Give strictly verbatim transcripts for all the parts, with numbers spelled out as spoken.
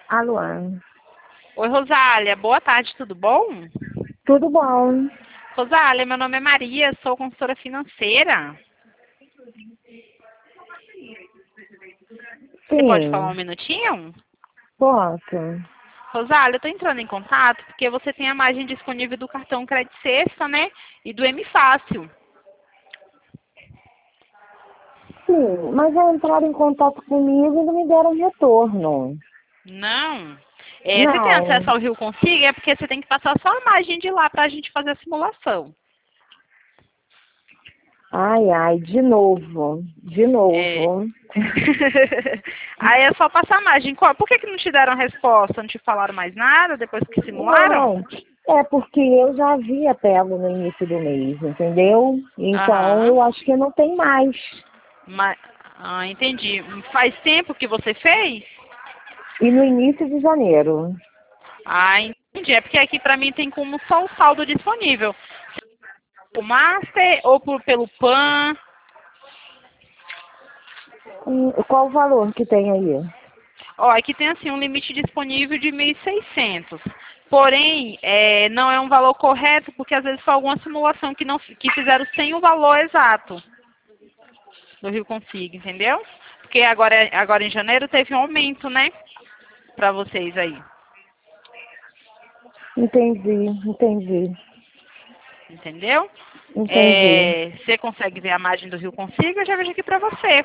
Alô? Oi, Rosália. Boa tarde, tudo bom? Tudo bom? Rosália, meu nome é Maria, sou consultora financeira. Você pode falar um Sim, minutinho? posso. Rosália, eu tô entrando em contato porque você tem a margem disponível do cartão Crédito Sexta, né? E do M Fácil. Sim, mas já entraram em contato comigo e não me deram retorno. Não. É, você tem acesso Não. ao Rio Consiga? É porque você tem que passar só a margem de lá pra gente fazer a simulação. Ai, ai, de novo. De É. novo. Aí é só passar a margem. Qual- Por que, que não te deram resposta? Não te falaram mais nada depois que simularam? Não, é porque eu já havia pego no início do mês, entendeu? Então Aham. eu acho que não tem mais. Ma- Ah, entendi. Faz tempo que você fez? E no início de janeiro. Ah, entendi. É porque aqui pra mim tem como só o saldo disponível. O Master ou por, pelo Pan. Hum, Qual o valor que tem aí? Ó, aqui tem assim um limite disponível de mil e seiscentos. Porém, é, não é um valor correto porque às vezes foi alguma simulação que não que fizeram sem o valor exato do Rio Consigo, entendeu? Porque agora, agora em janeiro teve um aumento, né? Pra vocês aí, Entendi, entendi, entendeu? entendi. É, você consegue ver a margem do Rio Consigo? Eu já vejo aqui pra você,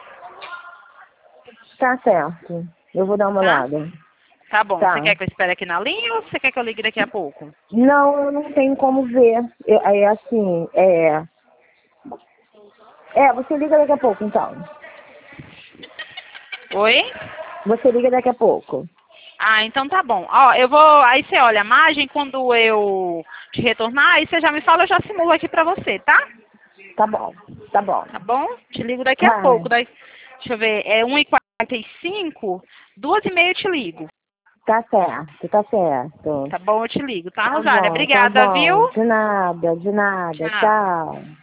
Tá certo. Eu vou dar uma tá? olhada. Tá bom. Você Tá. quer que eu espere aqui na linha ou você quer que eu ligue daqui a pouco? Não, eu não tenho como ver. Eu- É assim, é. É, você liga daqui a pouco, então. Oi? Você liga daqui a pouco. Ah, então tá bom. Ó, eu vou. Aí você olha a margem, quando eu te retornar, aí você já me fala, eu já simulo aqui pra você, tá? Tá bom, tá bom. Tá bom? Te ligo daqui a Tá, pouco. Daí, deixa eu ver, é uma e quarenta e cinco, duas e meia eu te ligo. tá certo, tá certo. Tá bom? Eu te ligo, tá, Tá Rosália? bom, tá Obrigada, viu? bom. De nada, de nada. Tchau. Tchau.